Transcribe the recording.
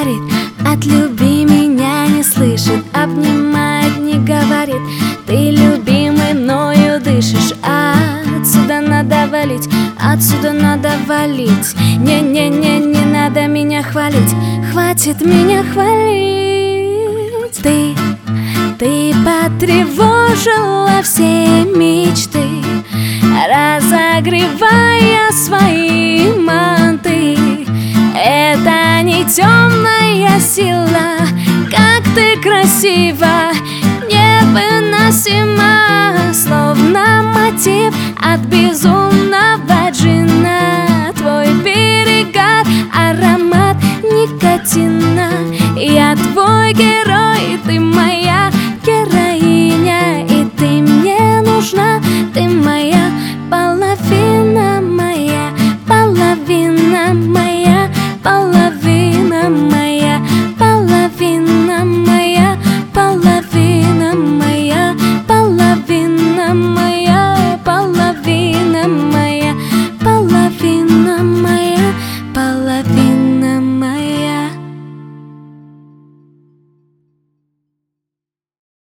говорит, отлюби меня не слышит, обнимает, не говорит, ты любимый мною дышишь. Отсюда надо валить, отсюда надо валить. Не-не-не, не надо меня хвалить, хватит меня хвалить. Ты потревожила все мечты, разогревая свои манты. Это не темная сила, как ты красива, невыносима, словно мотив от безумного джина. Твой перегар, аромат никотина, я твой герой, ты моя